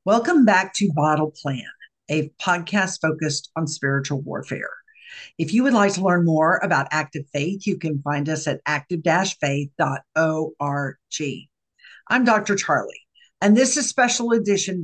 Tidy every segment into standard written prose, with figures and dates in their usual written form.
Welcome back to Bottle Plan, a podcast focused on spiritual warfare. If you would like to learn more about active faith, you can find us at active-faith.org. I'm Dr. Charlie, and this is special edition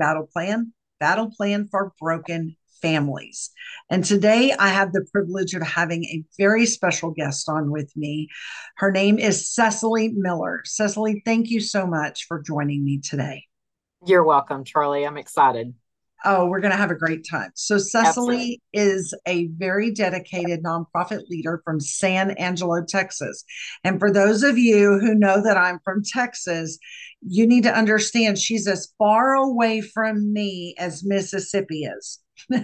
Battle Plan for Broken Families. And today I have the privilege of having a very special guest on with me. Her name is Cecily Miller. Cecily, thank you so much for joining me today. You're welcome, Charlie. I'm excited. Oh, we're going to have a great time. So, Absolutely. Cecily is a very dedicated nonprofit leader from San Angelo, Texas. And for those of you who know that I'm from Texas, you need to understand she's as far away from me as Mississippi is.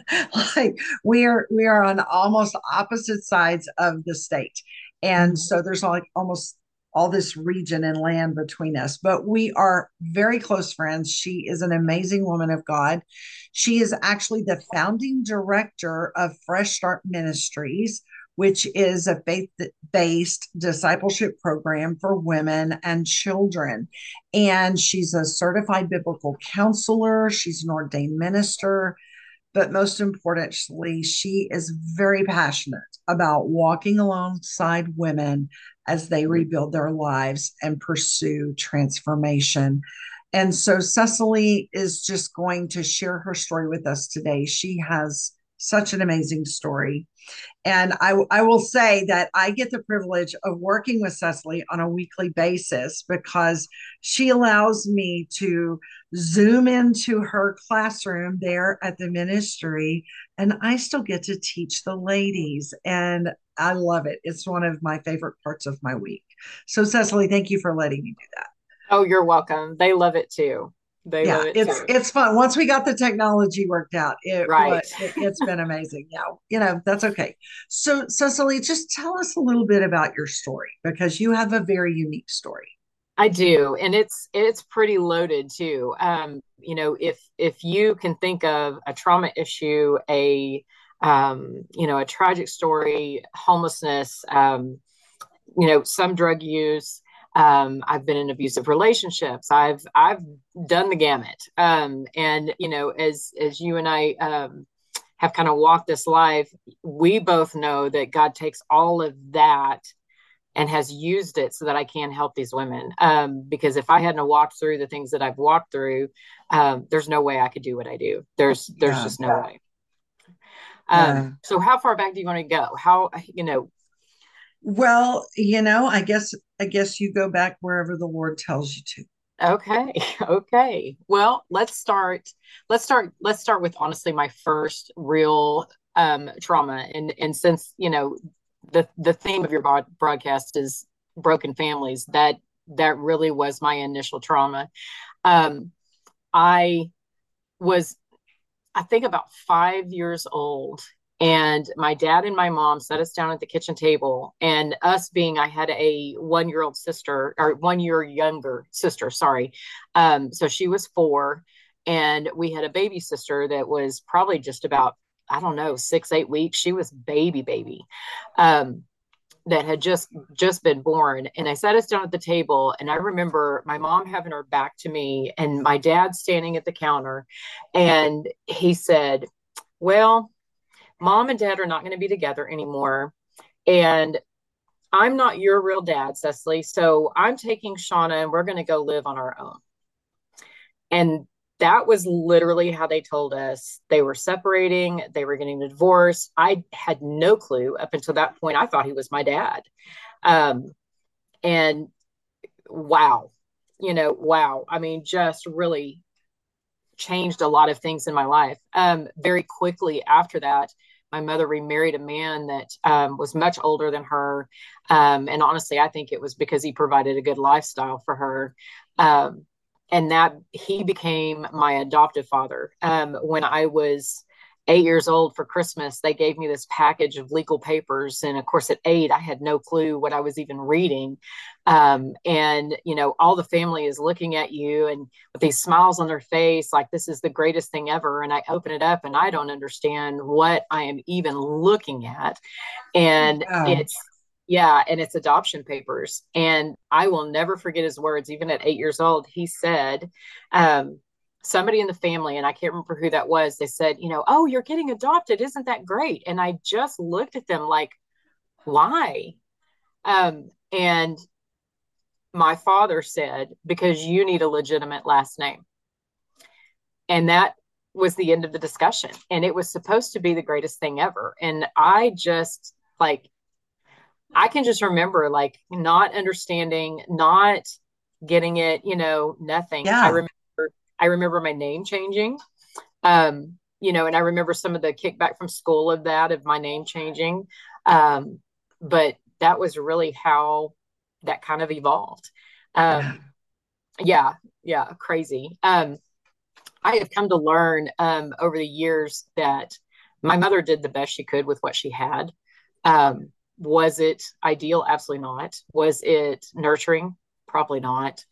Like we are on almost opposite sides of the state. And Mhm. so there's like almost all this region and land between us, but we are very close friends. She is an amazing woman of God. She is actually the founding director of Fresh Start Ministries, which is a faith based discipleship program for women and children. And she's a certified biblical counselor, she's an ordained minister. But most importantly, she is very passionate about walking alongside women as they rebuild their lives and pursue transformation. And so Cecily is just going to share her story with us today. She has such an amazing story. And I will say that I get the privilege of working with Cecily on a weekly basis because she allows me to zoom into her classroom there at the ministry, and I still get to teach the ladies. And I love it. It's one of my favorite parts of my week. So, Cecily, thank you for letting me do that. Oh, you're welcome. They love it too. They Yeah, love it it's too. it's fun. Once we got the technology worked out, Right. it's been amazing. Yeah, that's okay. So, Cecily, just tell us a little bit about your story because you have a very unique story. I do. And it's pretty loaded too. If you can think of a trauma issue, a tragic story, homelessness, some drug use. I've been in abusive relationships. I've done the gamut. And as you and I have kind of walked this life, we both know that God takes all of that and has used it so that I can help these women. Because if I hadn't walked through the things that I've walked through, there's no way I could do what I do. There's Yeah, just no way. yeah. So how far back do you want to go? How Well, I guess you go back wherever the Lord tells you to. Okay. Okay. Well, let's start with honestly my first real trauma. And since, the theme of your broadcast is broken families, that really was my initial trauma. Um I was I think about 5 years old. And my dad and my mom set us down at the kitchen table. And us being, I had a 1 year old sister, or 1 year younger sister, sorry. So she was four. And we had a baby sister that was probably just about, I don't know, 6, 8 weeks. She was baby. Um, that had just been born, and I sat us down at the table, and I remember my mom having her back to me and my dad standing at the counter, and he said, well, mom and dad are not going to be together anymore, and I'm not your real dad, Cecily, so I'm taking Shauna and we're going to go live on our own. And that was literally how they told us they were separating, they were getting a divorce. I had no clue up until that point. I thought he was my dad. Um, and wow, wow. I mean, just really changed a lot of things in my life. Very quickly after that, my mother remarried a man that was much older than her. And honestly, I think it was because he provided a good lifestyle for her. Um, and that he became my adoptive father. When I was 8 years old for Christmas, they gave me this package of legal papers. And of course, at 8, I had no clue what I was even reading. And, all the family is looking at you and with these smiles on their face, like this is the greatest thing ever. And I open it up and I don't understand what I am even looking at. And Wow. it's adoption papers. And I will never forget his words. Even at 8 years old, he said, um, somebody in the family, and I can't remember who that was, they said, oh, you're getting adopted. Isn't that great? And I just looked at them like, why? And my father said, because you need a legitimate last name. And that was the end of the discussion. And it was supposed to be the greatest thing ever. And I just like, I can just remember like not understanding, not getting it, nothing. Yeah. I remember my name changing. And I remember some of the kickback from school of my name changing. But that was really how that kind of evolved. Yeah. Yeah, yeah, crazy. I have come to learn over the years that my mother did the best she could with what she had. Was it ideal? Absolutely not. Was it nurturing? Probably not.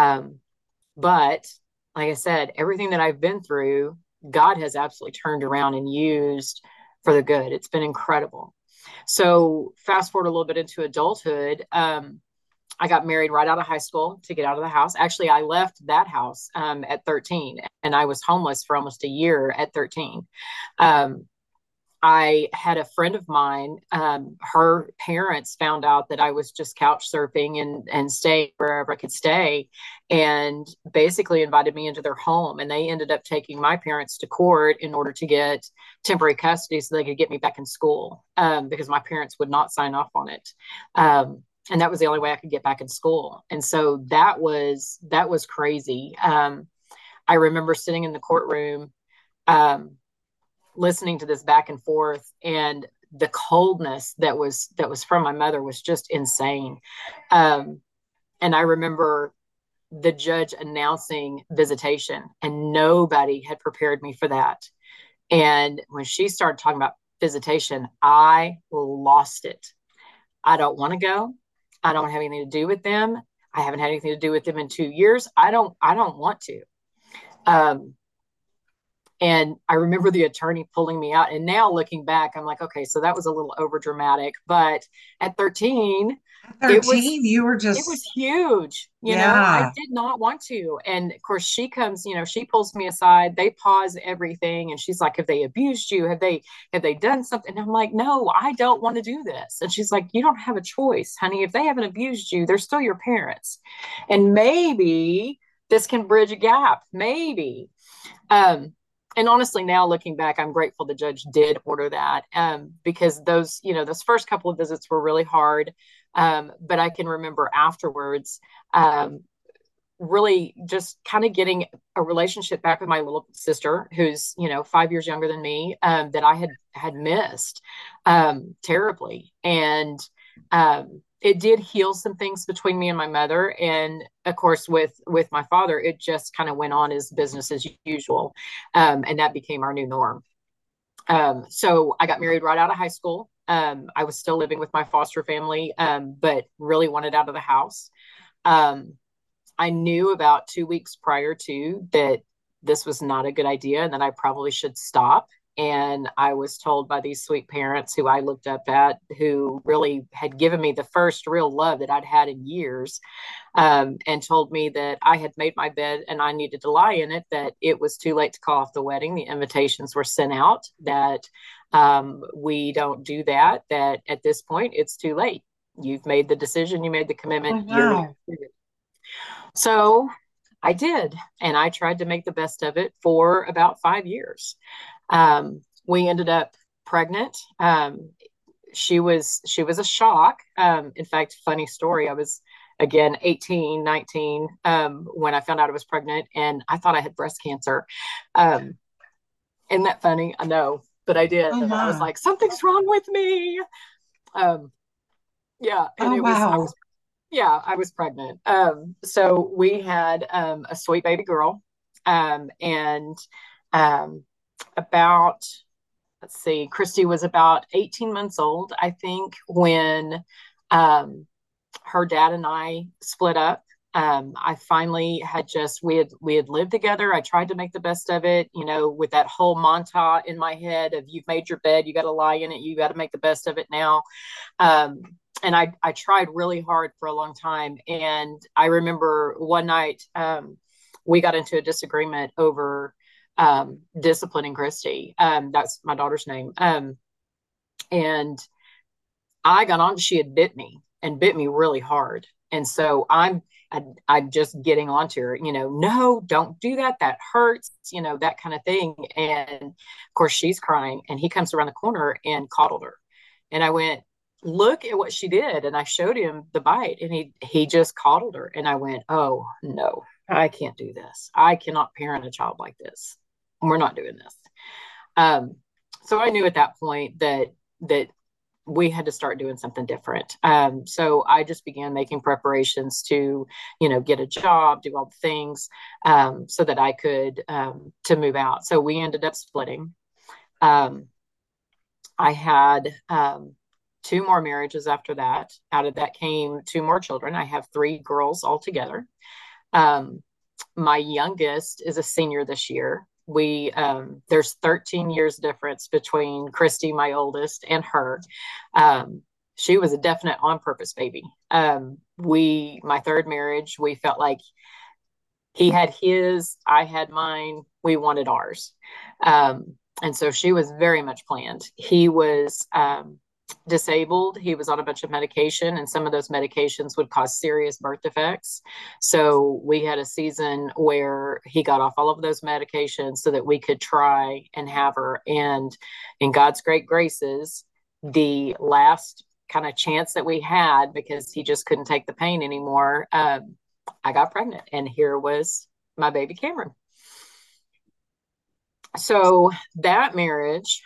But like I said, everything that I've been through, God has absolutely turned around and used for the good. It's been incredible. So fast forward a little bit into adulthood. I got married right out of high school to get out of the house. Actually, I left that house at 13, and I was homeless for almost a year at 13. Um, I had a friend of mine, her parents found out that I was just couch surfing and staying wherever I could stay, and basically invited me into their home. And they ended up taking my parents to court in order to get temporary custody so they could get me back in school, because my parents would not sign off on it. And that was the only way I could get back in school. And so that was crazy. I remember sitting in the courtroom, listening to this back and forth, and the coldness that was from my mother was just insane. And I remember the judge announcing visitation, and nobody had prepared me for that. And when she started talking about visitation, I lost it. I don't want to go. I don't have anything to do with them. I haven't had anything to do with them in 2 years. I don't want to. Um, and I remember the attorney pulling me out. And now looking back, I'm like, okay, so that was a little over dramatic. But at 13, At it was 13, you were it was just, huge. I yeah. did not want to. And of course she comes, she pulls me aside. They pause everything, and she's like, have they abused you? Have they done something? And I'm like, no, I don't want to do this. And she's like, you don't have a choice, honey. If they haven't abused you, they're still your parents. And maybe this can bridge a gap. Maybe. And honestly, now looking back, I'm grateful the judge did order that, because those first couple of visits were really hard. But I can remember afterwards, really just kind of getting a relationship back with my little sister, who's 5 years younger than me, that I had missed terribly. And it did heal some things between me and my mother. And of course, with my father, it just kind of went on as business as usual. And that became our new norm. So I got married right out of high school. I was still living with my foster family, but really wanted out of the house. Um, I knew about 2 weeks prior to that this was not a good idea and that I probably should stop. And I was told by these sweet parents who I looked up at, who really had given me the first real love that I'd had in years, and told me that I had made my bed and I needed to lie in it, that it was too late to call off the wedding. The invitations were sent out, that we don't do that, that at this point it's too late. You've made the decision, you made the Oh, commitment, you're going wow. to do it. So I did, and I tried to make the best of it for about 5 years. We ended up pregnant. She was a shock. In fact, funny story. I was again 18, 19, when I found out I was pregnant, and I thought I had breast cancer. Um, isn't that funny? I know, but I did. Oh, I was my. like, something's wrong with me. Um, yeah, and Oh, I wow. was yeah, I was pregnant. So we had a sweet baby girl, and um, about let's see, Christy was about 18 months old, I think, when um, her dad and I split up. I finally had just we had lived together. I tried to make the best of it, with that whole montage in my head of you've made your bed, you got to lie in it, you got to make the best of it now. Um, and I tried really hard for a long time. And I remember one night, we got into a disagreement over disciplining Christy. That's my daughter's name. And I got on, she had bit me and bit me really hard. And so I'm just getting onto her, no, don't do that. That hurts, that kind of thing. And of course she's crying, and he comes around the corner and coddled her. And I went, look at what she did. And I showed him the bite, and he just coddled her. And I went, oh no, I can't do this. I cannot parent a child like this. We're not doing this. So I knew at that point that we had to start doing something different. So I just began making preparations to, get a job, do all the things, so that I could, to move out. So we ended up splitting. I had, 2 more marriages after that. Out of that came 2 more children. I have 3 girls altogether. My youngest is a senior this year. There's 13 years difference between Christy, my oldest, and her. She was a definite on purpose baby. My third marriage, we felt like he had his, I had mine, we wanted ours. And so she was very much planned. He was, disabled. He was on a bunch of medication, and some of those medications would cause serious birth defects. So we had a season where he got off all of those medications so that we could try and have her. And in God's great graces, the last kind of chance that we had, because he just couldn't take the pain anymore, I got pregnant, and here was my baby Cameron. So that marriage,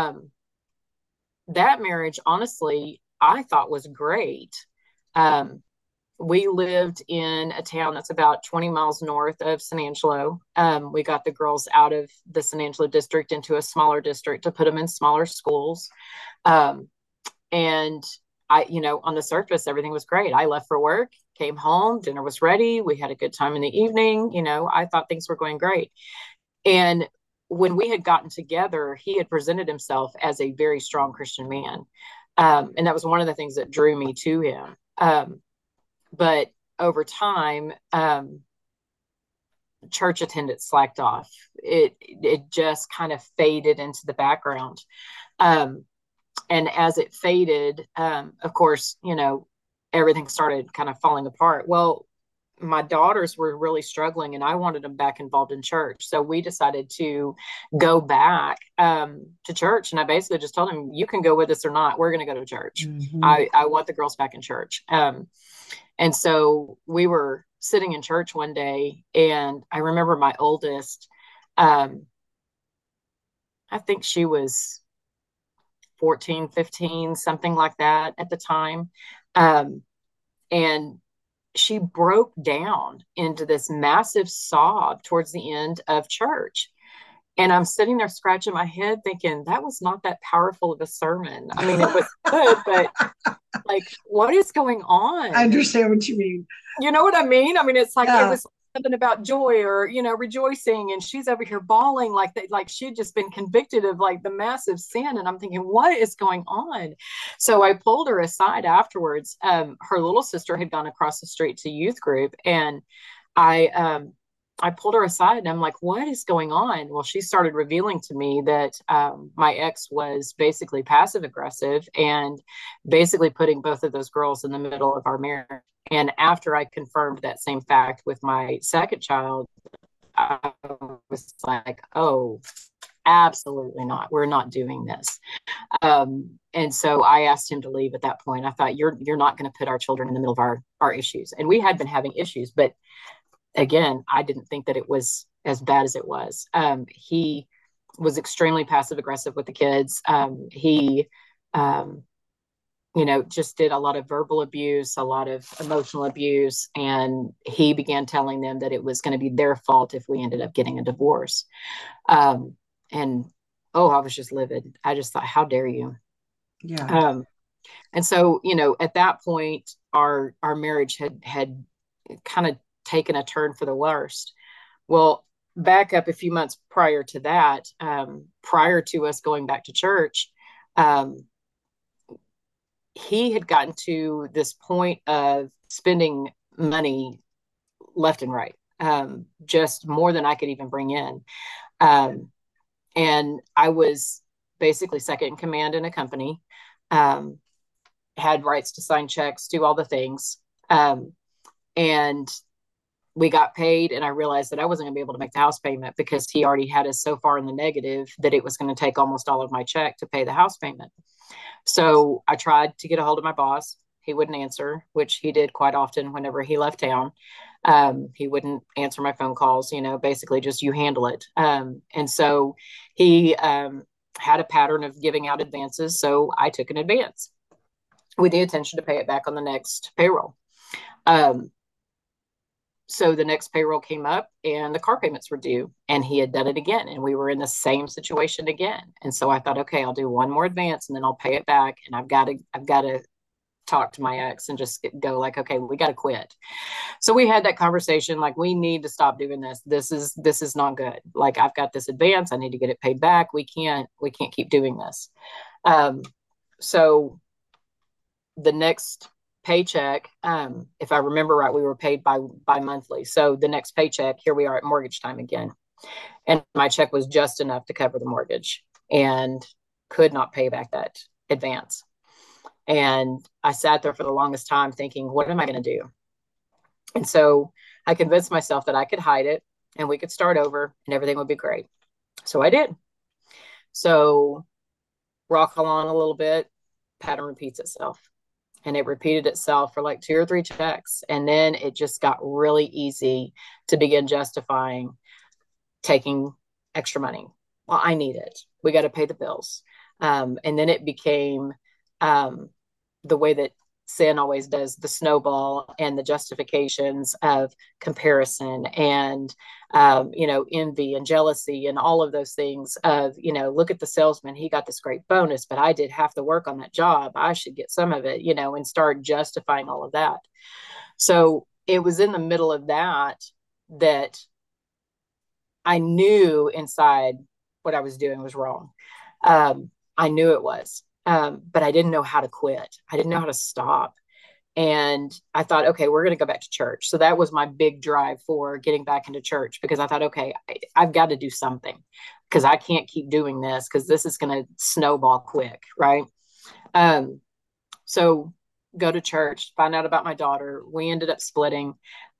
honestly, I thought was great. We lived in a town that's about 20 miles north of San Angelo. We got the girls out of the San Angelo district into a smaller district to put them in smaller schools. And on the surface, everything was great. I left for work, came home, dinner was ready. We had a good time in the evening. I thought things were going great. And when we had gotten together, he had presented himself as a very strong Christian man. And that was one of the things that drew me to him. But over time, church attendance slacked off. It just kind of faded into the background. And as it faded, of course, everything started kind of falling apart. Well, my daughters were really struggling, and I wanted them back involved in church. So we decided to go back to church. And I basically just told them, you can go with us or not. We're going to go to church. Mm-hmm. I want the girls back in church. And so we were sitting in church one day, and I remember my oldest, I think she was 14, 15, something like that at the time. And she broke down into this massive sob towards the end of church. And I'm sitting there scratching my head thinking, that was not that powerful of a sermon. I mean, it was good, but like, what is going on? I understand what you mean. You know what I mean? I mean, it's like, It was something about joy or, rejoicing. And she's over here bawling like she'd just been convicted of like the massive sin. And I'm thinking, what is going on? So I pulled her aside afterwards. Her little sister had gone across the street to youth group, and I pulled her aside, and I'm like, what is going on? Well, she started revealing to me that my ex was basically passive aggressive and basically putting both of those girls in the middle of our marriage. And after I confirmed that same fact with my second child, I was like, oh, absolutely not. We're not doing this. And so I asked him to leave at that point. I thought, you're not going to put our children in the middle of our issues. And we had been having issues, but again, I didn't think that it was as bad as it was. He was extremely passive aggressive with the kids. He, just did a lot of verbal abuse, a lot of emotional abuse. And he began telling them that it was going to be their fault if we ended up getting a divorce. I was just livid. I just thought, how dare you? Yeah. And so, at that point, our marriage had kind of taken a turn for the worst. Well, back up a few months prior to that, prior to us going back to church, he had gotten to this point of spending money left and right. just more than I could even bring in. Um, and I was basically second in command in a company, um, had rights to sign checks, do all the things. And we got paid, and I realized that I wasn't going to be able to make the house payment because he already had us so far in the negative that it was going to take almost all of my check to pay the house payment. So I tried to get a hold of my boss. He wouldn't answer, which he did quite often whenever he left town. He wouldn't answer my phone calls, basically just you handle it. And so he had a pattern of giving out advances. So I took an advance with the intention to pay it back on the next payroll. So the next payroll came up and the car payments were due, and he had done it again, and we were in the same situation again. And so I thought, okay, I'll do one more advance and then I'll pay it back. And I've got to talk to my ex and just go like, okay, we got to quit. So we had that conversation, like, we need to stop doing this. This is not good. Like, I've got this advance. I need to get it paid back. We can't keep doing this. So the next paycheck, if I remember right, we were paid by monthly. So the next paycheck, here we are at mortgage time again. And my check was just enough to cover the mortgage and could not pay back that advance. And I sat there for the longest time thinking, what am I going to do? And so I convinced myself that I could hide it and we could start over and everything would be great. So I did. So rock along a little bit, pattern repeats itself. And it repeated itself for like 2 or 3 checks. And then it just got really easy to begin justifying taking extra money. Well, I need it. We got to pay the bills. And then it became the way that sin always does, the snowball and the justifications of comparison and, envy and jealousy and all of those things of, look at the salesman, he got this great bonus, but I did half the work on that job. I should get some of it, and start justifying all of that. So it was in the middle of that I knew inside what I was doing was wrong. I knew it was. But I didn't know how to quit. I didn't know how to stop. And I thought, okay, we're going to go back to church. So that was my big drive for getting back into church, because I thought, okay, I've got to do something, because I can't keep doing this, because this is going to snowball quick. Right. So go to church, find out about my daughter. We ended up splitting.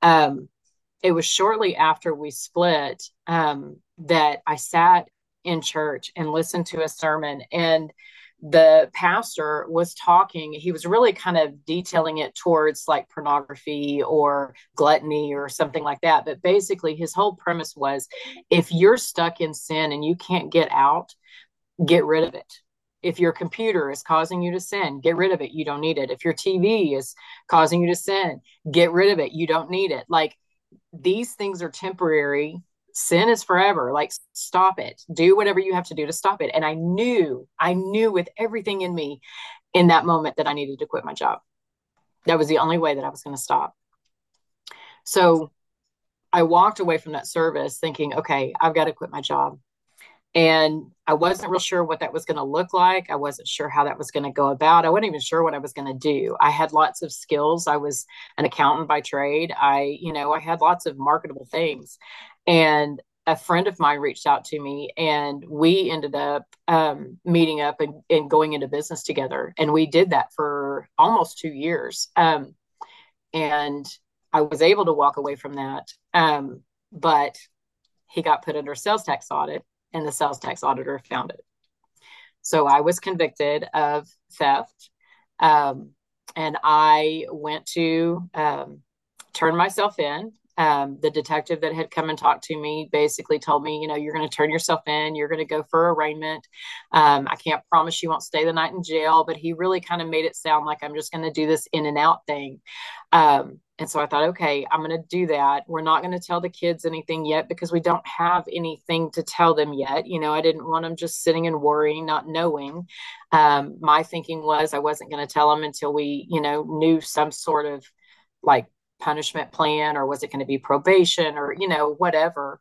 It was shortly after we split that I sat in church and listened to a sermon, and the pastor was talking. He was really kind of detailing it towards like pornography or gluttony or something like that. But basically his whole premise was, if you're stuck in sin and you can't get out, get rid of it. If your computer is causing you to sin, get rid of it. You don't need it. If your TV is causing you to sin, get rid of it. You don't need it. Like, these things are temporary. Sin is forever. Like, stop it. Do whatever you have to do to stop it. And I knew with everything in me in that moment that I needed to quit my job. That was the only way that I was going to stop. So I walked away from that service thinking, okay, I've got to quit my job. And I wasn't real sure what that was going to look like. I wasn't sure how that was going to go about. I wasn't even sure what I was going to do. I had lots of skills. I was an accountant by trade. I had lots of marketable things. And a friend of mine reached out to me, and we ended up meeting up and going into business together. And we did that for almost 2 years. And I was able to walk away from that. But he got put under sales tax audit, and the sales tax auditor found it. So I was convicted of theft. And I went to turn myself in. The detective that had come and talked to me basically told me, you're going to turn yourself in. You're going to go for arraignment. I can't promise you won't stay the night in jail, but he really kind of made it sound like I'm just going to do this in and out thing. And so I thought, okay, I'm going to do that. We're not going to tell the kids anything yet, because we don't have anything to tell them yet. I didn't want them just sitting and worrying, not knowing. My thinking was I wasn't going to tell them until we, knew some sort of like punishment plan, or was it going to be probation, or, whatever.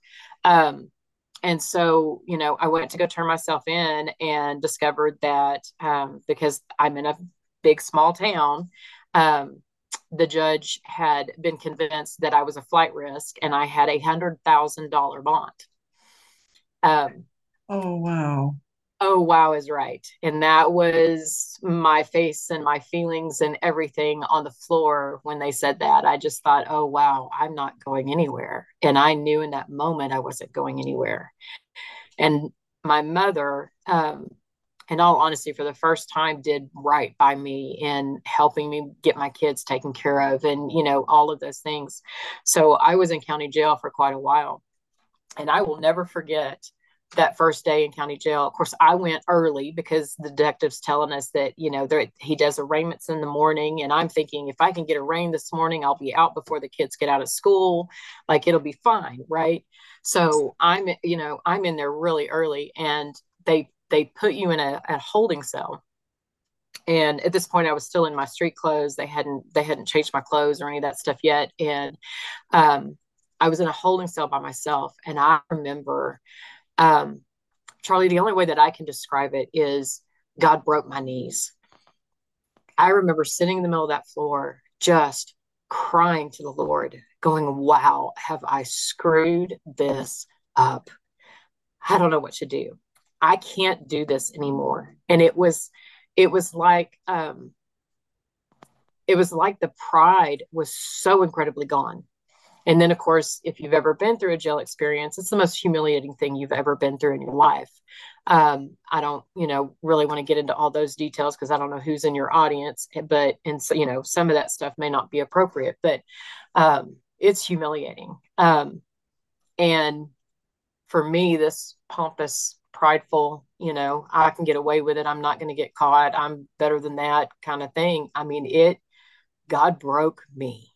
And so, I went to go turn myself in and discovered that because I'm in a big, small town, the judge had been convinced that I was a flight risk and I had $100,000 bond. Um, Oh, wow. oh, wow is right. And that was my face and my feelings and everything on the floor when they said that. I just thought, oh, wow, I'm not going anywhere. And I knew in that moment I wasn't going anywhere. And my mother, in all honesty, for the first time, did right by me in helping me get my kids taken care of and, all of those things. So I was in county jail for quite a while. And I will never forget that first day in county jail. Of course, I went early because the detective's telling us that, he does arraignments in the morning. And I'm thinking, if I can get arraigned this morning, I'll be out before the kids get out of school. Like, it'll be fine. Right. So I'm in there really early, and they put you in a holding cell. And at this point I was still in my street clothes. They hadn't changed my clothes or any of that stuff yet. And I was in a holding cell by myself. And I remember, Charlie, the only way that I can describe it is God broke my knees. I remember sitting in the middle of that floor, just crying to the Lord, going, wow, have I screwed this up? I don't know what to do. I can't do this anymore. And it was like, the pride was so incredibly gone. And then, of course, if you've ever been through a jail experience, it's the most humiliating thing you've ever been through in your life. I don't, really want to get into all those details because I don't know who's in your audience, and so, some of that stuff may not be appropriate, but it's humiliating. And for me, this pompous, prideful, I can get away with it, I'm not going to get caught, I'm better than that kind of thing. I mean, God broke me.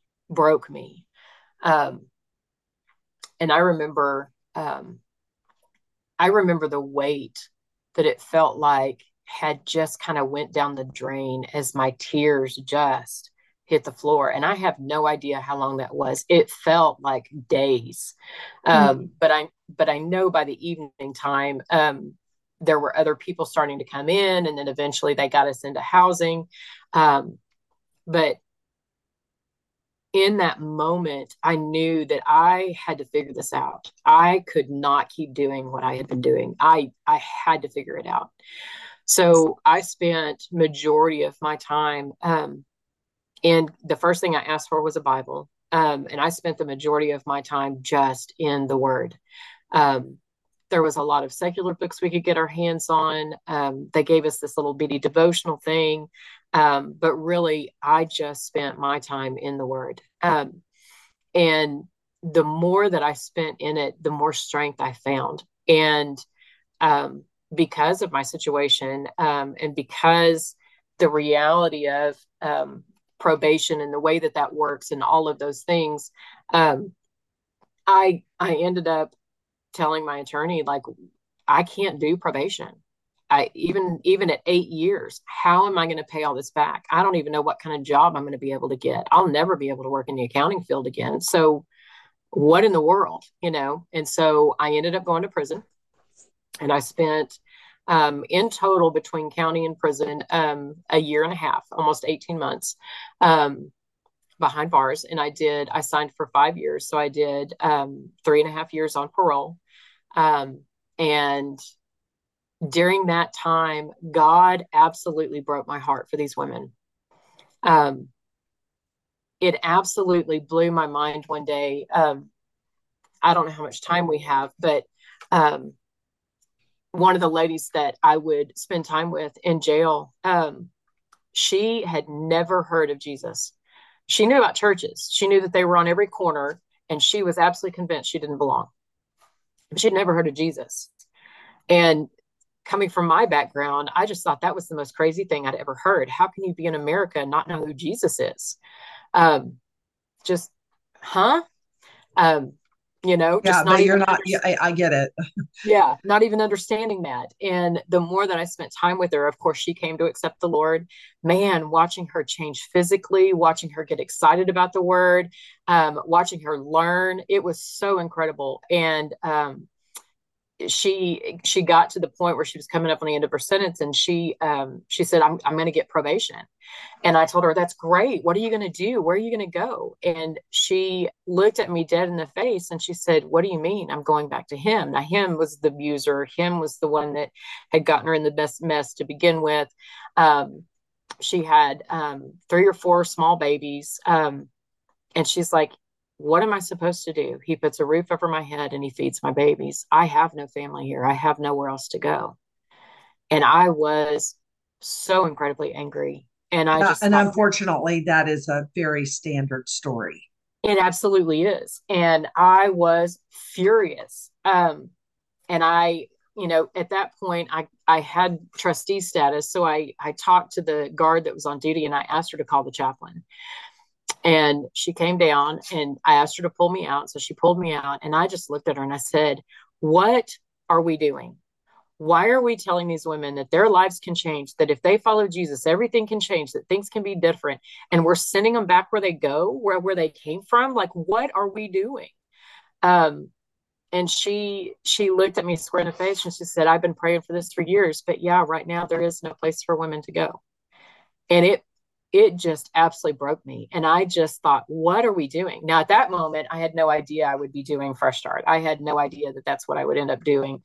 Um, and I remember the weight that it felt like had just kind of went down the drain as my tears just hit the floor. And I have no idea how long that was. It felt like days. But I know by the evening time, there were other people starting to come in, and then eventually they got us into housing. But in that moment, I knew that I had to figure this out. I could not keep doing what I had been doing. I had to figure it out. So I spent majority of my time, and the first thing I asked for was a Bible. And I spent the majority of my time just in the Word. There was a lot of secular books we could get our hands on. They gave us this little bitty devotional thing. But really, I just spent my time in the Word. And the more that I spent in it, the more strength I found. And because of my situation, and because the reality of probation and the way that works and all of those things, I ended up telling my attorney, like, I can't do probation. Even at 8 years, how am I going to pay all this back? I don't even know what kind of job I'm going to be able to get. I'll never be able to work in the accounting field again. So what in the world, And so I ended up going to prison, and I spent, in total between county and prison, a year and a half, almost 18 months, behind bars. And I signed for 5 years. So I did 3.5 years on parole. And during that time, God absolutely broke my heart for these women. It absolutely blew my mind one day. I don't know how much time we have, but one of the ladies that I would spend time with in jail, she had never heard of Jesus. She knew about churches. She knew that they were on every corner, and she was absolutely convinced she didn't belong. But she'd never heard of Jesus. And coming from my background, I just thought that was the most crazy thing I'd ever heard. How can you be in America and not know who Jesus is? Just, huh? Yeah, just but not you're even, not, yeah, I get it. yeah, not even understanding that. And the more that I spent time with her, of course, she came to accept the Lord. Man, watching her change physically, watching her get excited about the word, watching her learn, it was so incredible. And she got to the point where she was coming up on the end of her sentence, and she said, I'm going to get probation. And I told her, that's great. What are you going to do? Where are you going to go? And she looked at me dead in the face and she said, what do you mean? I'm going back to him. Now, him was the abuser. Him was the one that had gotten her in the best mess to begin with. She had 3 or 4 small babies. And she's like, what am I supposed to do? He puts a roof over my head and he feeds my babies. I have no family here. I have nowhere else to go. And I was so incredibly angry. And I Yeah, just and thought, unfortunately, that is a very standard story. it absolutely is. And I was furious. And I, at that point, I had trustee status. So I talked to the guard that was on duty and I asked her to call the chaplain. And she came down and I asked her to pull me out. So she pulled me out and I just looked at her and I said, what are we doing? Why are we telling these women that their lives can change, that if they follow Jesus, everything can change, that things can be different, and we're sending them back where they go, where they came from? Like, what are we doing? And she looked at me square in the face and she said, I've been praying for this for years, but yeah, right now there is no place for women to go. And it just absolutely broke me. And I just thought, what are we doing? Now, at that moment, I had no idea I would be doing Fresh Start. I had no idea that that's what I would end up doing.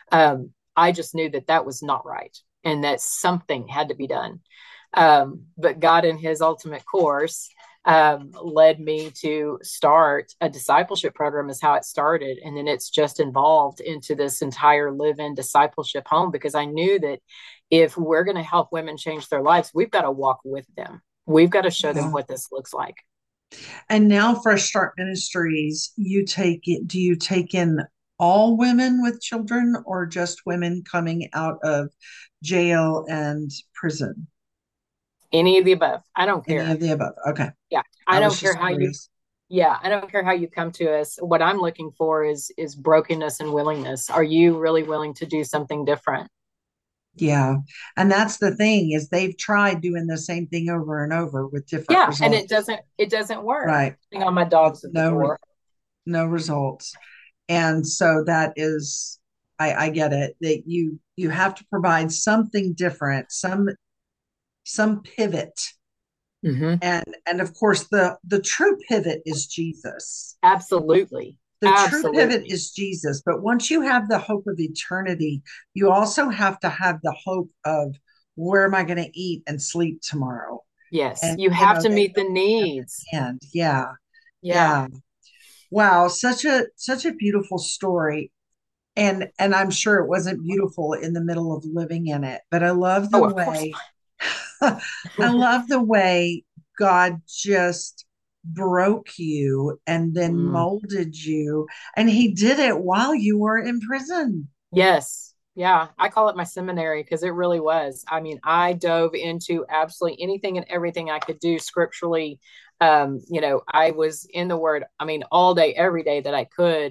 I just knew that that was not right and that something had to be done. But God, in his ultimate course, led me to start a discipleship program, is how it started. And then it's just evolved into this entire live-in discipleship home, because I knew that if we're going to help women change their lives, we've got to walk with them. We've got to show them Yeah. what this looks like. And now, Fresh Start Ministries, you take it, do you take in all women with children or just women coming out of jail and prison? Any of the above. I don't Any care. of the above? Okay. Yeah. I I don't was care just how you, curious. yeah, I don't care how you come to us. What I'm looking for is brokenness and willingness. Are you really willing to do something different? Yeah. And that's the thing is they've tried doing the same thing over and over with different Yeah, and results. it doesn't work. Right. Hang on, my With dog's at the no door. no results. And so that is I get it that you have to provide something different, some pivot. Mm-hmm. And of course the true pivot is Jesus. Absolutely. The true pivot Absolutely. is Jesus. But once you have the hope of eternity, you also have to have the hope of where am I going to eat and sleep tomorrow? Yes. And You you have know, to they meet the go hand needs. in hand. Yeah. Yeah. Yeah. Wow, such a beautiful story. And I'm sure it wasn't beautiful in the middle of living in it, but I love Oh, the of course way I love the way God just broke you and then not. molded you. And he did it while you were in prison. Yes. Yeah. I call it my seminary because it really was. I mean, I dove into absolutely anything and everything I could do scripturally. I was in the word, I mean, all day, every day that I could.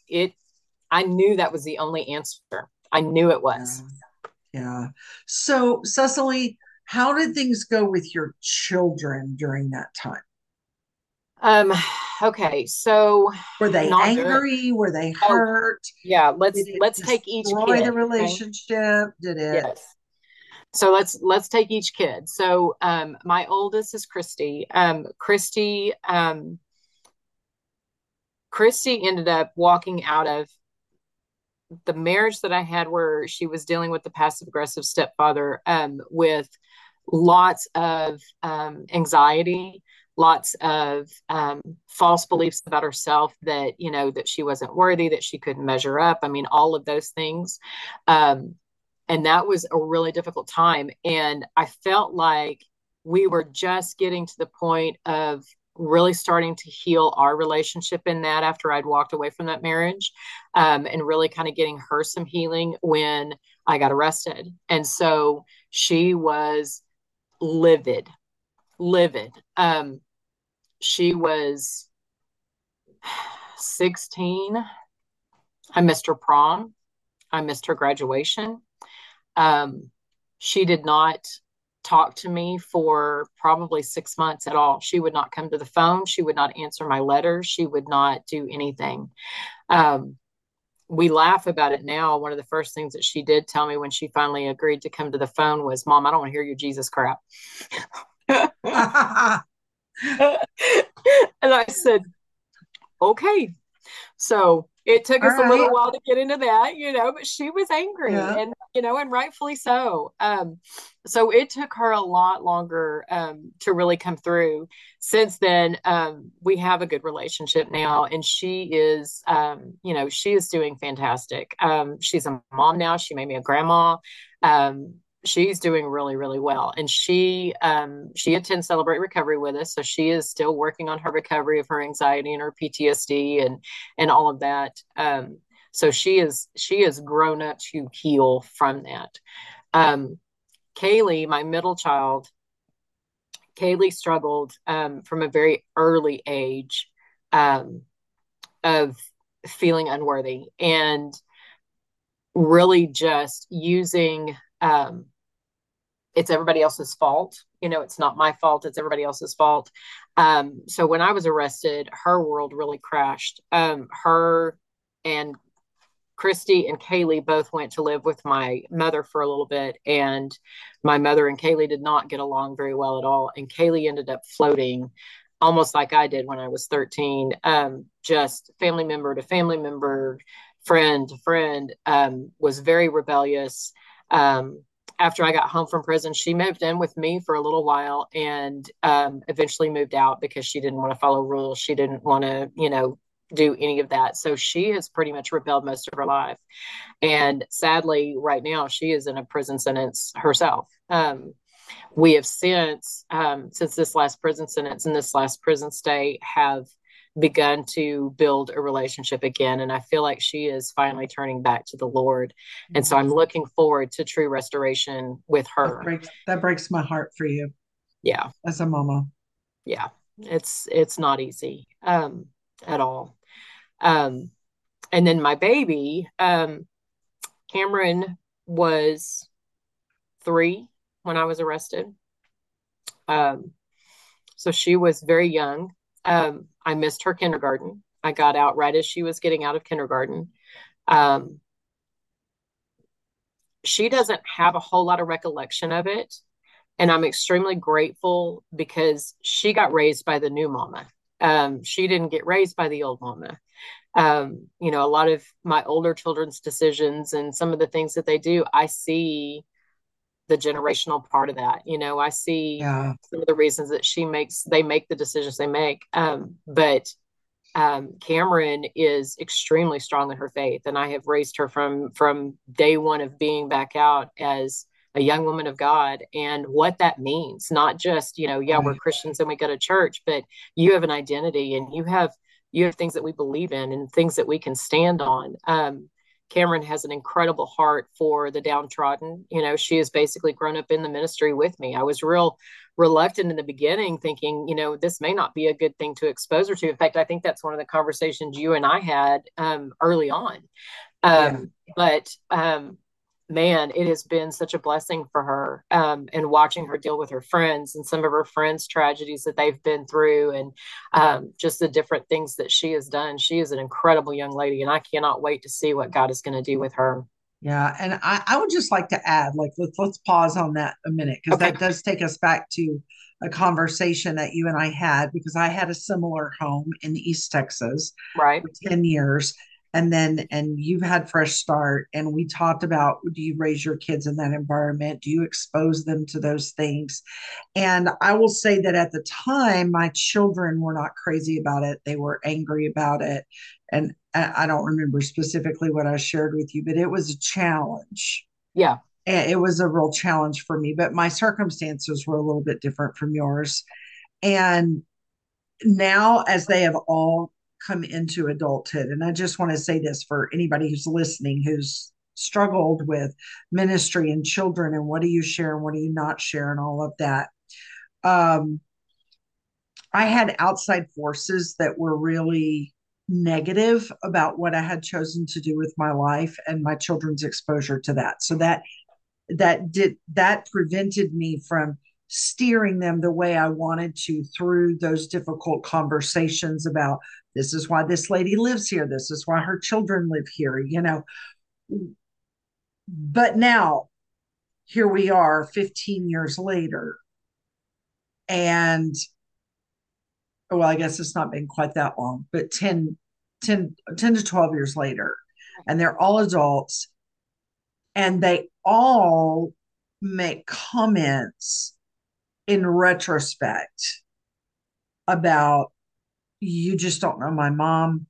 I knew that was the only answer. I knew it Yeah. was. Yeah. So, Cecily, how did things go with your children during that time? Um, okay. So Were they not good. angry? Were they Oh, hurt? yeah. Did it Let's take each destroy the kid. Okay. relationship? Did it? Yes. So let's take each kid. So my oldest is Christy. Christy ended up walking out of the marriage that I had, where she was dealing with the passive aggressive stepfather, with lots of anxiety, lots of false beliefs about herself, that that she wasn't worthy, that she couldn't measure up. I mean, all of those things. Um, and that was a really difficult time. And I felt like we were just getting to the point of really starting to heal our relationship in that, after I'd walked away from that marriage, and really kind of getting her some healing when I got arrested. And so she was livid, livid. She was 16. I missed her prom. I missed her graduation. Um, she did not talk to me for probably 6 months at all. She would not come to the phone. She would not answer my letters. She would not do anything. Um, we laugh about it now. One of the first things that she did tell me when she finally agreed to come to the phone was, Mom, I don't want to hear your Jesus crap. And I said, okay. So it took All us a little right. while to get into that, but she was angry Yeah. and rightfully so. So it took her a lot longer to really come through. Since then, we have a good relationship now, and she is doing fantastic. She's a mom now. She made me a grandma. Um, she's doing really, really well. And she attends Celebrate Recovery with us. So she is still working on her recovery of her anxiety and her PTSD and all of that. So she has grown up to heal from that. Kaylee, my middle child, Kaylee struggled from a very early age um, of feeling unworthy and really just using it's everybody else's fault. It's not my fault. It's everybody else's fault. So when I was arrested, her world really crashed. Her and Christy and Kaylee both went to live with my mother for a little bit, and my mother and Kaylee did not get along very well at all. And Kaylee ended up floating almost like I did when I was 13, just family member to family member, friend to friend, was very rebellious. After I got home from prison, she moved in with me for a little while and eventually moved out because she didn't want to follow rules. She didn't want to, do any of that. So she has pretty much rebelled most of her life. And sadly, right now, she is in a prison sentence herself. We have since this last prison sentence and this last prison stay, have begun to build a relationship again. And I feel like she is finally turning back to the Lord. And so I'm looking forward to true restoration with her. That breaks my heart for you Yeah. as a mama. Yeah. It's not easy at all. Um, and then my baby, Cameron was 3 when I was arrested. Um, so she was very young. I missed her kindergarten. I got out right as she was getting out of kindergarten. Um, she doesn't have a whole lot of recollection of it. And I'm extremely grateful because she got raised by the new mama. She didn't get raised by the old mama. A lot of my older children's decisions and some of the things that they do, I see the generational part of that. I see Yeah. some of the reasons that they make the decisions they make. But Cameron is extremely strong in her faith, and I have raised her from day one of being back out as a young woman of God, and what that means. Not just yeah, we're Right. Christians and we go to church, but you have an identity, and you have things that we believe in and things that we can stand on. Cameron has an incredible heart for the downtrodden. She has basically grown up in the ministry with me. I was real reluctant in the beginning, thinking, this may not be a good thing to expose her to. In fact, I think that's one of the conversations you and I had early on. Yeah. But man, it has been such a blessing for her, and watching her deal with her friends and some of her friends' tragedies that they've been through, and just the different things that she has done. She is an incredible young lady, and I cannot wait to see what God is going to do with her. Yeah. And I would just like to add, like, let's pause on that a minute, because Okay. that does take us back to a conversation that you and I had, because I had a similar home in East Texas Right. for 10 years. And you've had Fresh Start. And we talked about, do you raise your kids in that environment? Do you expose them to those things? And I will say that at the time, my children were not crazy about it. They were angry about it. And I don't remember specifically what I shared with you, but it was a challenge. Yeah. And it was a real challenge for me, but my circumstances were a little bit different from yours. And now, as they have all come into adulthood, and I just want to say this for anybody who's listening, who's struggled with ministry and children, and what do you share and what do you not share, and all of that. um, I had outside forces that were really negative about what I had chosen to do with my life and my children's exposure to that. So that prevented me from steering them the way I wanted to through those difficult conversations about this is why this lady lives here. This is why her children live here, But now, here we are 15 years later. And, well, I guess it's not been quite that long, but 10 to 12 years later. And they're all adults. And they all make comments in retrospect about, you just don't know my mom.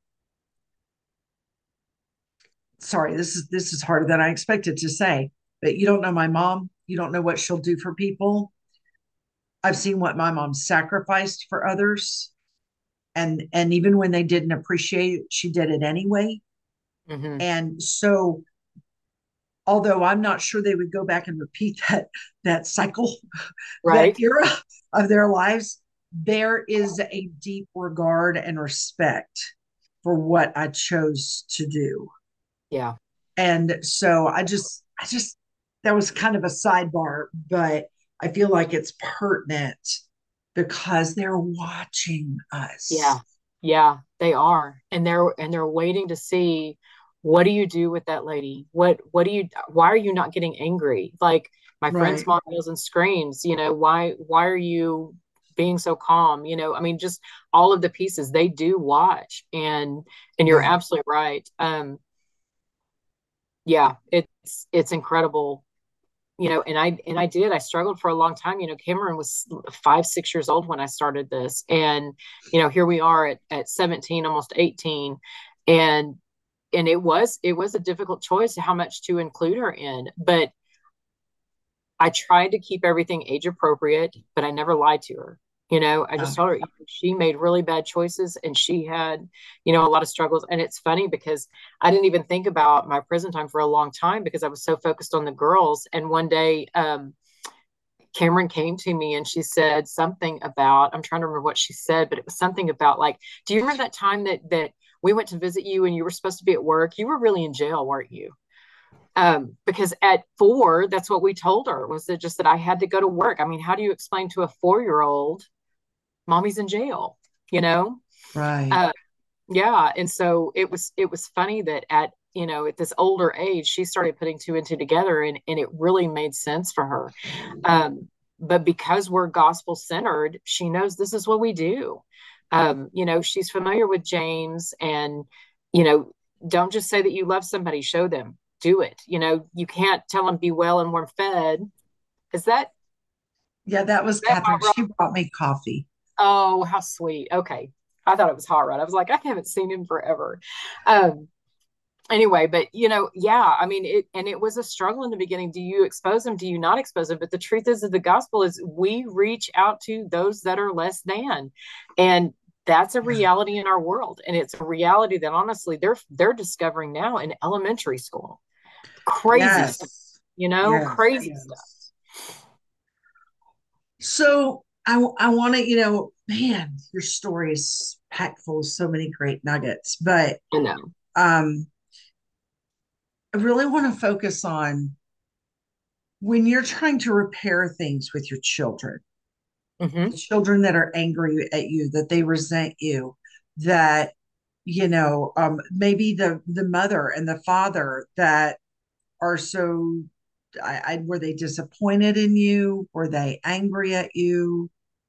Sorry, this is harder than I expected to say, but you don't know my mom. You don't know what she'll do for people. I've seen what my mom sacrificed for others, and even when they didn't appreciate it, she did it anyway. Mm-hmm. And so, although I'm not sure they would go back and repeat that cycle, that Right. era of their lives, there is a deep regard and respect for what I chose to do. Yeah. And so I just that was kind of a sidebar, but I feel like it's pertinent because they're watching Yeah. us. Yeah, they are. And they're waiting to see, what do you do with that lady? What do you, why are you not getting angry? Like, my friend's Right. mom yells and screams, why are you being so calm? I mean, just all of the pieces they do watch. And you're Yeah. absolutely right. Yeah, it's incredible. And I struggled for a long time. Cameron was 5 6 years old when I started this. And here we are at 17, almost 18. And it was a difficult choice how much to include her in. But I tried to keep everything age appropriate, but I never lied to her. I Yeah. just told her she made really bad choices, and she had, a lot of struggles. And it's funny because I didn't even think about my prison time for a long time because I was so focused on the girls. And one day, Cameron came to me and she said something about, I'm trying to remember what she said, but it was something about, like, do you remember that time that we went to visit you and you were supposed to be at work? You were really in jail, weren't you? Because at 4, that's what we told her, was that just that I had to go to work. I mean, how do you explain to a 4-year-old, mommy's in jail, you know? Right. Uh, yeah. And so it was funny that at this older age, she started putting two and two together, and it really made sense for her. But because we're gospel centered, she knows this is what we do. She's familiar with James, and, you know, don't just say that you love somebody, show them, do it. You can't tell them be well and warm fed. Is that, Yeah, that was that Catherine. hot She rod? brought me coffee. Oh, how sweet. Okay. I thought it was hot rod. I was like, I haven't seen him forever. Um, anyway, but yeah, I mean, it was a struggle in the beginning. Do you expose them? Do you not expose them? But the truth is that the gospel is, we reach out to those that are less than. And that's a Yeah. reality in our world. And it's a reality that, honestly, they're discovering now in elementary school. Crazy stuff, Yes. Yes. crazy stuff. Yes. So I want to, man, your story is packed full of so many great nuggets, but I know. um, I really want to focus on when you're trying to repair things with your children, the Hmm. children that are angry at you, that they resent you, that maybe the mother and the father that are so, were they disappointed in you? Were they angry at you?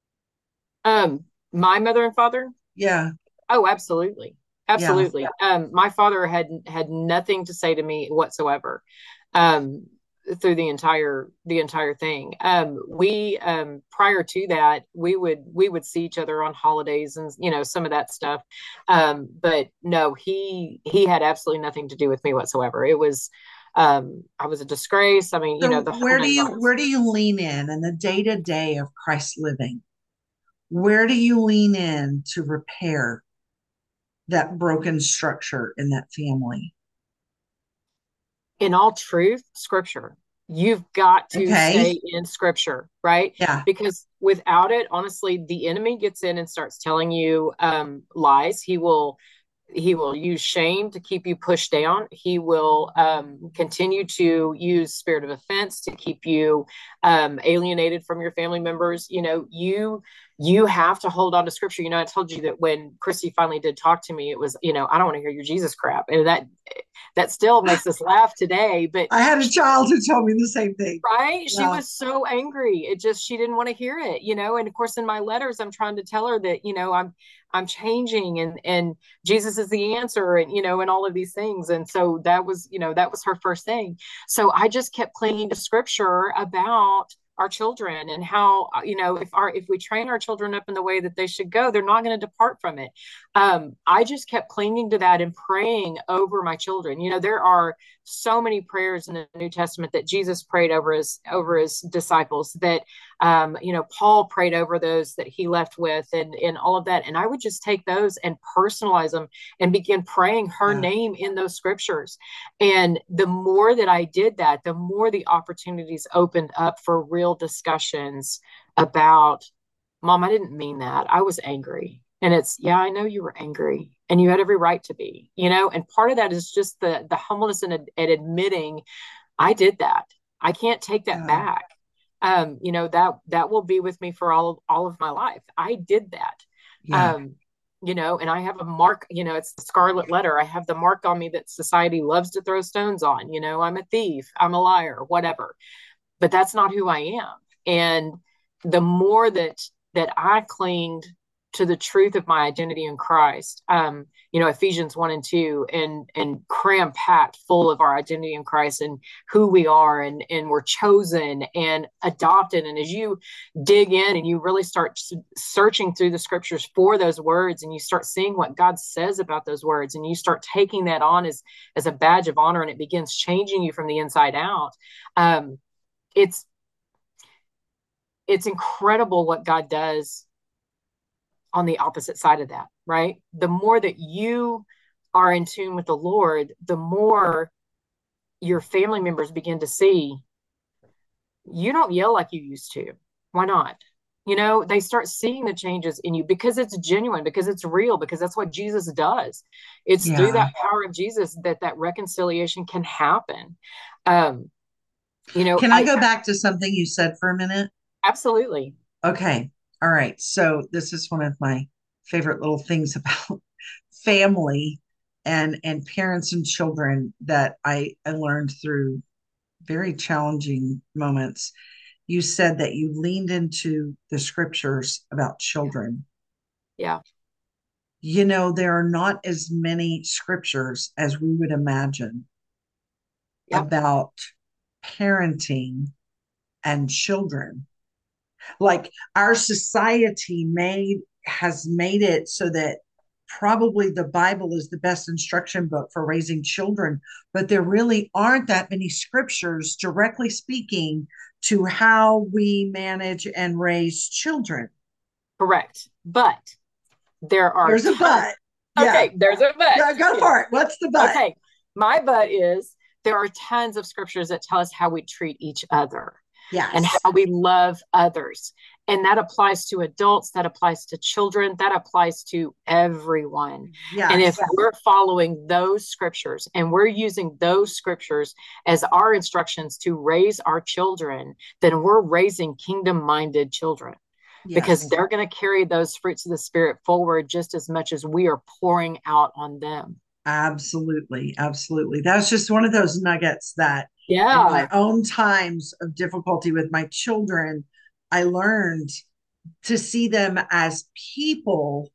My mother and father. Yeah, Oh, absolutely. yeah, Absolutely. My father had nothing to say to me whatsoever, um, through the entire thing. We prior to that, we would see each other on holidays and some of that stuff. But no, he had absolutely nothing to do with me whatsoever. It was, I was a disgrace. I mean, so the whole where do nine you yards. where do you lean in the day to day of Christ living? Where do you lean in to repair that broken structure in that family? In all truth, scripture. You've got to Okay. stay in scripture, right? Yeah. Because without it, honestly, the enemy gets in and starts telling you lies. He will He will use shame to keep you pushed down. He will continue to use spirit of offense to keep you alienated from your family members. You have to hold on to scripture. I told you that when Christy finally did talk to me, it was, I don't want to hear your Jesus crap. And that still makes us laugh today. But I had a child who told me the same thing. Right? She Yeah. was so angry. She didn't want to hear it, and of course in my letters I'm trying to tell her that, I'm changing, and Jesus is the answer, and all of these things. And so that was her first thing. So I just kept clinging to scripture about our children and how, if we train our children up in the way that they should go, they're not going to depart from it. I just kept clinging to that and praying over my children. There are so many prayers in the New Testament that Jesus prayed over his disciples, that Paul prayed over those that he left with, and all of that. And I would just take those and personalize them and begin praying her name in those scriptures. And the more that I did that, the more the opportunities opened up for real discussions about, Mom, I didn't mean that. I was angry. And it's, yeah, I know you were angry and you had every right to be, and part of that is just the humbleness and admitting I did that. I can't take that back. That will be with me for all of my life. I did that. Yeah. And I have a mark, it's the scarlet letter. I have the mark on me that society loves to throw stones on. I'm a thief, I'm a liar, whatever. But that's not who I am. And the more that I clinged to the truth of my identity in Christ, Ephesians 1 and 2, and cram packed full of our identity in Christ and who we are, and we're chosen and adopted. And as you dig in and you really start searching through the scriptures for those words, and you start seeing what God says about those words, and you start taking that on as a badge of honor, and it begins changing you from the inside out. It's incredible what God does on the opposite side of that, right? The more that you are in tune with the Lord, the more your family members begin to see you don't yell like you used to. Why not? They start seeing the changes in you because it's genuine, because it's real, because that's what Jesus does. It's through that power of Jesus that reconciliation can happen. Can I go back to something you said for a minute? Absolutely. Okay. All right. So this is one of my favorite little things about family and parents and children that I learned through very challenging moments. You said that you leaned into the scriptures about children. Yeah. There are not as many scriptures as we would imagine about parenting and children. Like our society has made it so that probably the Bible is the best instruction book for raising children, but there really aren't that many scriptures directly speaking to how we manage and raise children. Correct. But there's a but. Okay, there's a but. Go for it. What's the but? Okay, my but is there are tons of scriptures that tell us how we treat each other. Yes. And how we love others. And that applies to adults, that applies to children, that applies to everyone. Yes. And if we're following those scriptures and we're using those scriptures as our instructions to raise our children, then we're raising kingdom-minded children. Yes. Because they're going to carry those fruits of the Spirit forward just as much as we are pouring out on them. Absolutely. Absolutely. That's just one of those nuggets that in my own times of difficulty with my children, I learned to see them as people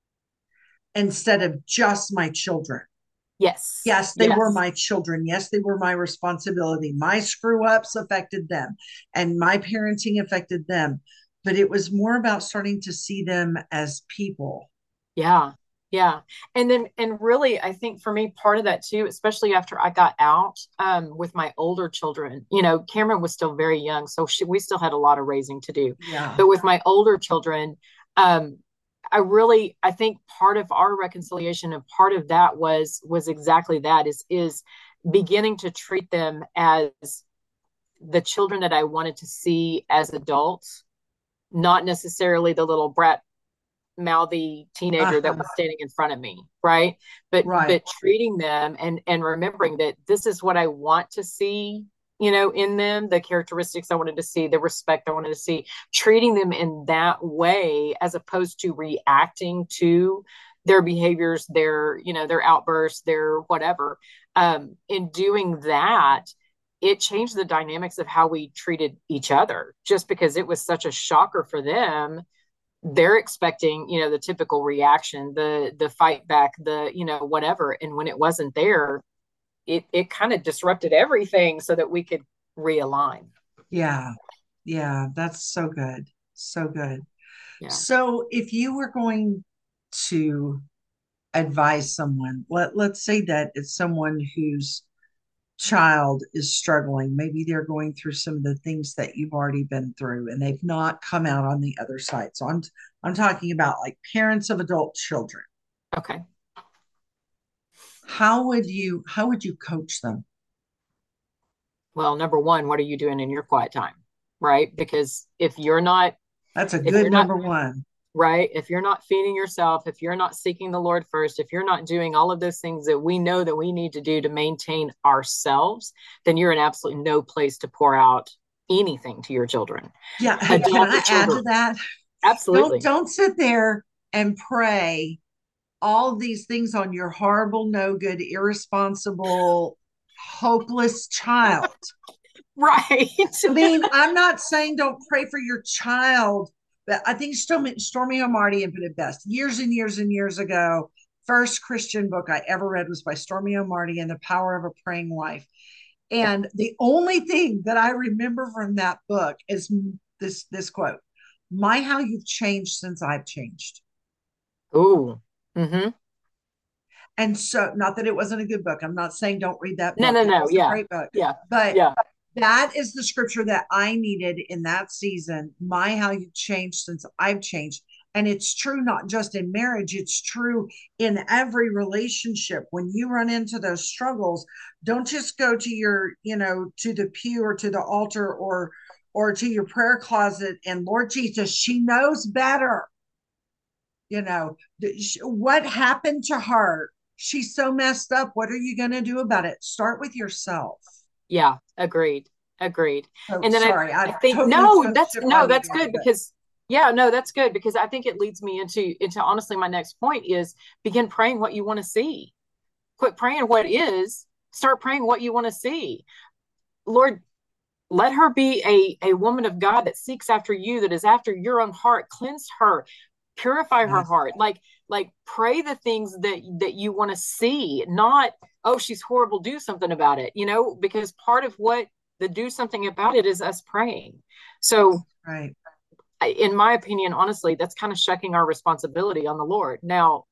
instead of just my children. Yes. Yes, they were my children. Yes, they were my responsibility. My screw ups affected them and my parenting affected them. But it was more about starting to see them as people. Yeah. Yeah. And really, I think for me, part of that too, especially after I got out with my older children, Cameron was still very young. So we still had a lot of raising to do. Yeah. But with my older children, I think part of our reconciliation and part of that was exactly that is beginning to treat them as the children that I wanted to see as adults, not necessarily the little brat mouthy teenager that Uh-huh. was standing in front of me, right? Right. But treating them and remembering that this is what I want to see, in them, the characteristics I wanted to see, the respect I wanted to see, treating them in that way as opposed to reacting to their behaviors, their outbursts, their whatever. In doing that, it changed the dynamics of how we treated each other just because it was such a shocker for them. They're expecting, the typical reaction, the fight back, the, whatever. And when it wasn't there, it kind of disrupted everything so that we could realign. Yeah. Yeah. That's so good. So good. Yeah. So if you were going to advise someone, let's say that it's someone whose child is struggling, maybe they're going through some of the things that you've already been through and they've not come out on the other side. So I'm talking about like parents of adult children. Okay. How would you coach them? Well, number one, what are you doing in your quiet time? Right? Because if you're not, That's a if good you're not number one. right, if you're not feeding yourself, if you're not seeking the Lord first, if you're not doing all of those things that we know that we need to do to maintain ourselves, then you're in absolutely no place to pour out anything to your children. Yeah. Hey, can Adult I add to children, that? Don't absolutely. don't sit there and pray all these things on your horrible, no good, irresponsible, hopeless child. Right. I mean, I'm not saying don't pray for your child, but I think Stormy O'Marty put it best years and years and years ago. First Christian book I ever read was by Stormy O'Marty and the Power of a Praying Wife. And the only thing that I remember from that book is this quote: "My, how you've changed since I've changed." Ooh. Mm-hmm. And so, not that it wasn't a good book. I'm not saying don't read that No, book. no, It no. was a Yeah. great book. Yeah. But Yeah. that is the scripture that I needed in that season. My, how you've changed since I've changed. And it's true not just in marriage, it's true in every relationship. When you run into those struggles, don't just go to to the pew or to the altar or to your prayer closet and Lord Jesus, she knows better. You know, what happened to her? She's so messed up. What are you going to do about it? Start with yourself. Yeah. Agreed. Agreed. So And then sorry, I I've think totally no, flipped ship on you that's there, good but because yeah, no, that's good because I think it leads me into honestly my next point is begin praying what you want to see. Quit praying what is, start praying what you want to see. Lord, let her be a woman of God that seeks after you, that is after your own heart. Cleanse her, purify her yes, heart. Like pray the things that you want to see, not, oh, she's horrible, do something about it, because part of what the do something about it is us praying. So right. in my opinion, honestly, that's kind of shucking our responsibility on the Lord. Now,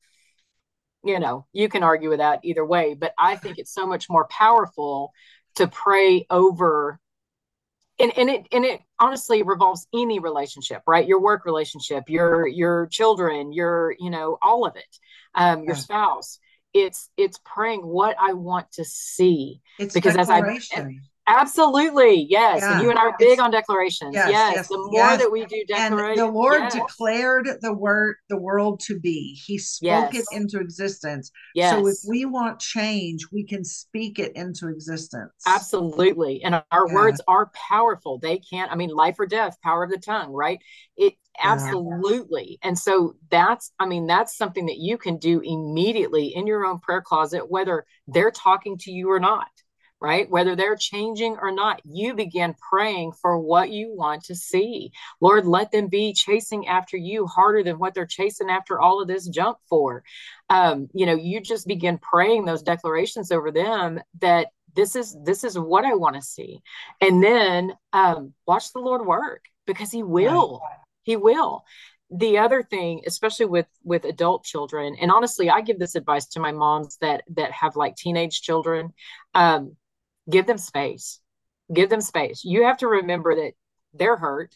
you can argue with that either way, but I think it's so much more powerful to pray over and it honestly revolves any relationship, right? Your work relationship, your children, all of it, your Yes. spouse. It's praying what I want to see It's because as I declaration. absolutely yes, and you Yeah. and I are big It's on declarations. yes, Yes, yes, the more yes. that we do And the declaration, Lord yes, declared the world to be. He spoke yes, it into existence. So if yes. we want change, we can speak it into existence. Absolutely. And our Yeah. words are powerful. They can't, I mean, life or death, power of the tongue, right? It Yeah. absolutely. And so that's something that you can do immediately in your own prayer closet, whether they're talking to you or not, right? Whether they're changing or not, you begin praying for what you want to see. Lord, let them be chasing after you harder than what they're chasing after all of this junk for. You just begin praying those declarations over them that this is what I want to see. And then watch the Lord work because he Right. will. He will. The other thing, especially with adult children, and honestly, I give this advice to my moms that have like teenage children. Um, give them space. Give them space. You have to remember that they're hurt.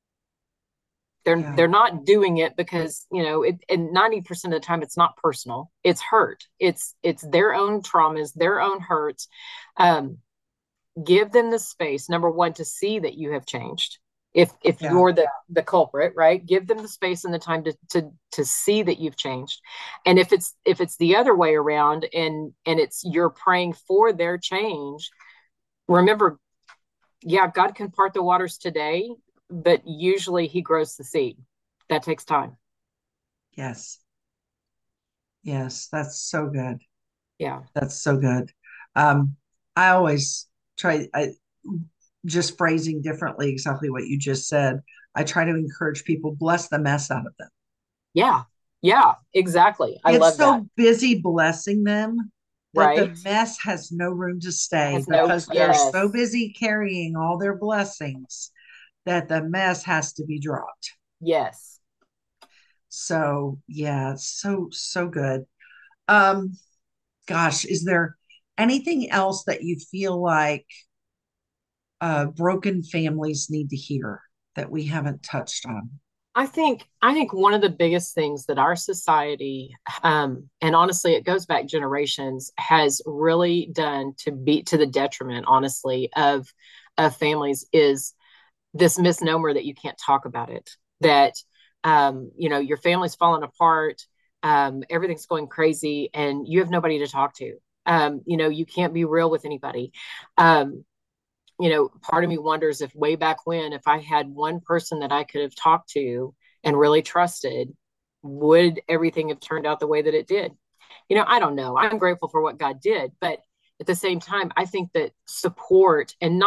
Yeah. They're not doing it because and 90% of the time it's not personal, it's hurt, it's their own traumas, their own hurts. um, Give them the space, number one, to see that you have changed, If Yeah. you're the culprit, right? Give them the space and the time to see that you've changed. And if it's the other way around, and it's you're praying for their change, remember, yeah, God can part the waters today, but usually he grows the seed. That takes time. Yes. Yes. That's so good. Yeah. That's so good. I always try, just phrasing differently, exactly what you just said. I try to encourage people, bless the mess out of them. Yeah. Yeah, exactly. I Get love that. so busy blessing them that the Right. mess has no room to stay Has no, because they're yes. so busy carrying all their blessings that the mess has to be dropped. Yes. So, yeah, it's so good. Um, Gosh, is there anything else that you feel like broken families need to hear that we haven't touched on? I think one of the biggest things that our society, and honestly, it goes back generations, has really done to be to the detriment, honestly, of families is this misnomer that you can't talk about it. That your family's falling apart, everything's going crazy, and you have nobody to talk to. You can't be real with anybody. Um, part of me wonders if way back when, if I had one person that I could have talked to and really trusted, would everything have turned out the way that it did? I don't know. I'm grateful for what God did, but at the same time, I think that support, and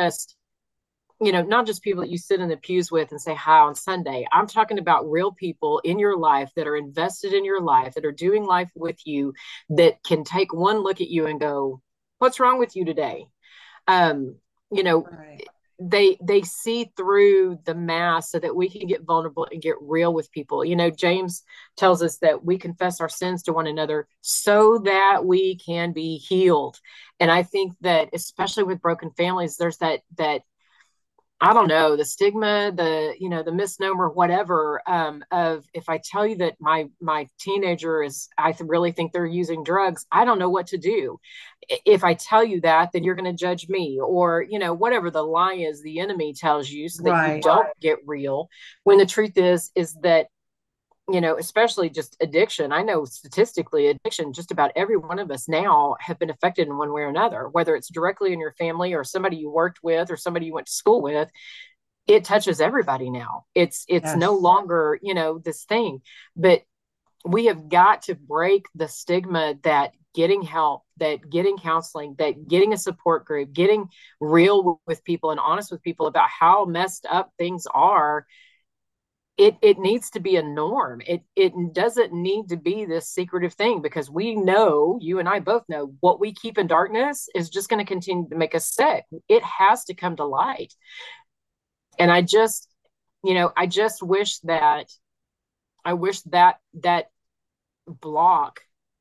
not just people that you sit in the pews with and say hi on Sunday. I'm talking about real people in your life that are invested in your life, that are doing life with you, that can take one look at you and go, "What's wrong with you today?" Um, you know, Right. they see through the mask so that we can get vulnerable and get real with people. James tells us that we confess our sins to one another so that we can be healed. And I think that especially with broken families, there's that I don't know, the stigma, the misnomer, whatever, of if I tell you that my teenager is, really think they're using drugs, I don't know what to do. If I tell you that, then you're going to judge me, or whatever the lie is the enemy tells you, so that you Right. don't get real. When the truth is that especially just addiction. I know statistically, addiction, just about every one of us now have been affected in one way or another, whether it's directly in your family or somebody you worked with or somebody you went to school with. It touches everybody now. It's no Yes. longer, this thing, but we have got to break the stigma that getting help, that getting counseling, that getting a support group, getting real with people and honest with people about how messed up things are, it needs to be a norm. It doesn't need to be this secretive thing, because we know, you and I both know, what we keep in darkness is just going to continue to make us sick. It has to come to light. And I just wish that block,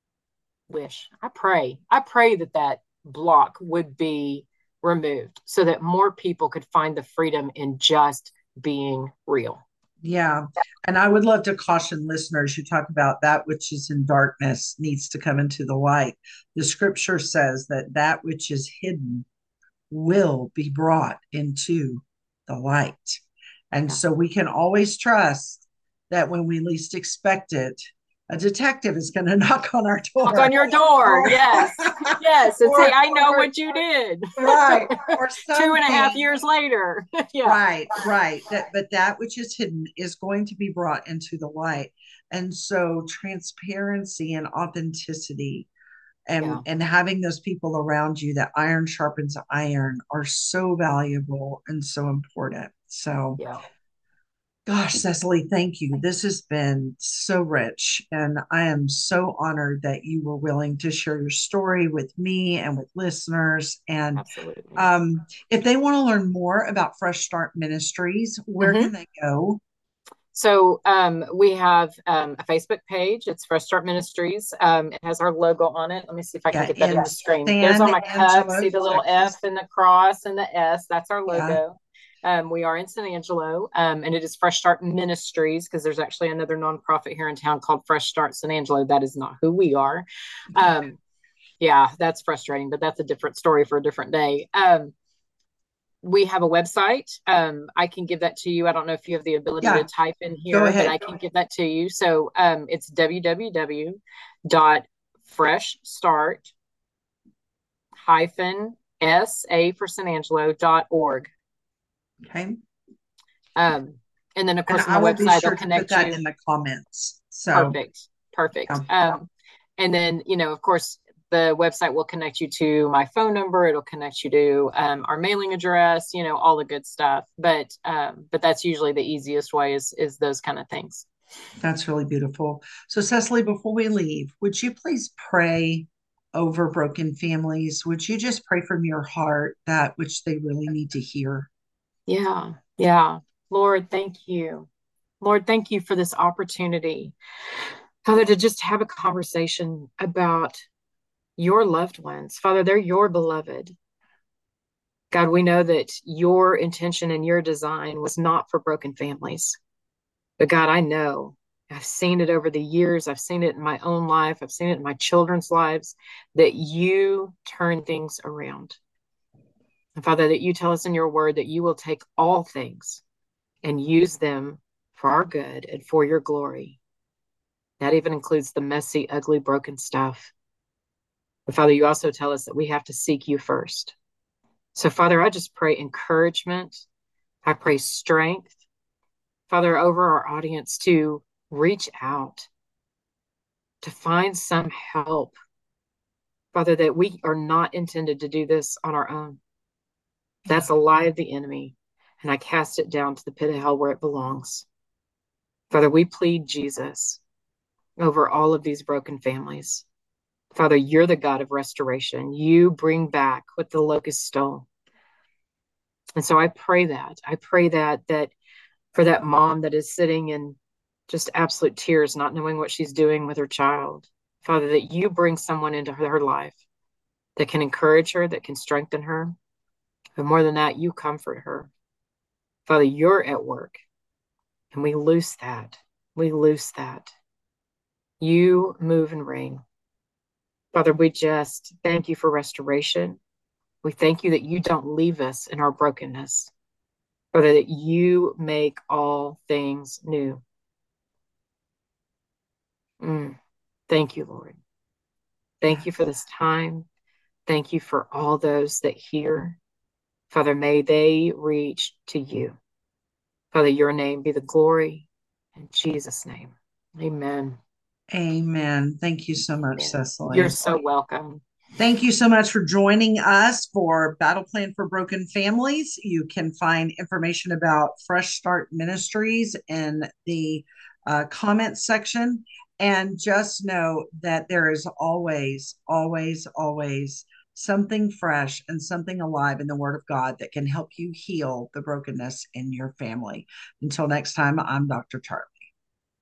I pray that block would be removed so that more people could find the freedom in just being real. Yeah. And I would love to caution listeners. You talk about that which is in darkness needs to come into the light. The scripture says that that which is hidden will be brought into the light. And Yeah. so we can always trust that when we least expect it, a detective is going to knock on our Knock on door. your door. Or, Yes. Yes. And say, or, I know or what you did. right, or 2.5 something. years later. Yeah. Right, right. But that which is hidden is going to be brought into the light. And so transparency and authenticity Yeah. and having those people around you that iron sharpens iron are so valuable and so important. So Yeah. gosh, Cecily, thank you. This has been so rich, and I am so honored that you were willing to share your story with me and with listeners. And Absolutely. if they want to learn more about Fresh Start Ministries, where Mm-hmm. can they go? So we have a Facebook page. It's Fresh Start Ministries. It has our logo on it. Let me see if I can Yeah, get that in in the screen. There's on San my cup. Angelo, See the little Texas. F and the cross and the S. That's our Yeah. logo. We are in San Angelo, and it is Fresh Start Ministries, because there's actually another nonprofit here in town called Fresh Start San Angelo. That is not who we are. Yeah, that's frustrating, but that's a different story for a different day. we have a website. I can give that to you. I don't know if you have the ability to Yeah, type in go here, but I ahead. can give that to you. So it's www.freshstart hyphen sa for San Angelo.org. Okay. Um, and then, of And course, on I the will be website, it'll sure to put connect that you. in the comments. So, Perfect. Perfect. yeah, And then, of course, the website will connect you to my phone number. It'll connect you to our mailing address, all the good stuff. But that's usually the easiest way is those kind of things. that's really beautiful. So, Cecily, before we leave, would you please pray over broken families? Would you just pray from your heart that which they really need to hear? Yeah. Yeah. Lord, thank you. Lord, thank you for this opportunity, Father, to just have a conversation about your loved ones. Father, they're your beloved. God, we know that your intention and your design was not for broken families. But God, I know I've seen it over the years. I've seen it in my own life. I've seen it in my children's lives that you turn things around. And Father, that you tell us in your word that you will take all things and use them for our good and for your glory. That even includes the messy, ugly, broken stuff. But Father, you also tell us that we have to seek you first. So, Father, I just pray encouragement. I pray strength, Father, over our audience to reach out, to find some help. Father, that we are not intended to do this on our own. That's a lie of the enemy. And I cast it down to the pit of hell where it belongs. Father, we plead Jesus over all of these broken families. Father, you're the God of restoration. You bring back what the locust stole. And so I pray that. I pray that for that mom that is sitting in just absolute tears, not knowing what she's doing with her child. Father, that you bring someone into her life that can encourage her, that can strengthen her. But more than that, you comfort her. Father, you're at work. And we loose that. We loose that. You move and reign. Father, we just thank you for restoration. We thank you that you don't leave us in our brokenness. Father, that you make all things new. Thank you, Lord. Thank you for this time. Thank you for all those that hear. Father, may they reach to you. Father, your name be the glory. In Jesus' name, amen. Amen. Thank you so much, Amen. You're Cecily. so welcome. Thank you so much for joining us for Battle Plan for Broken Families. You can find information about Fresh Start Ministries in the comments section. And just know that there is always, always, always something fresh and something alive in the Word of God that can help you heal the brokenness in your family. Until next time, I'm Dr. Tart.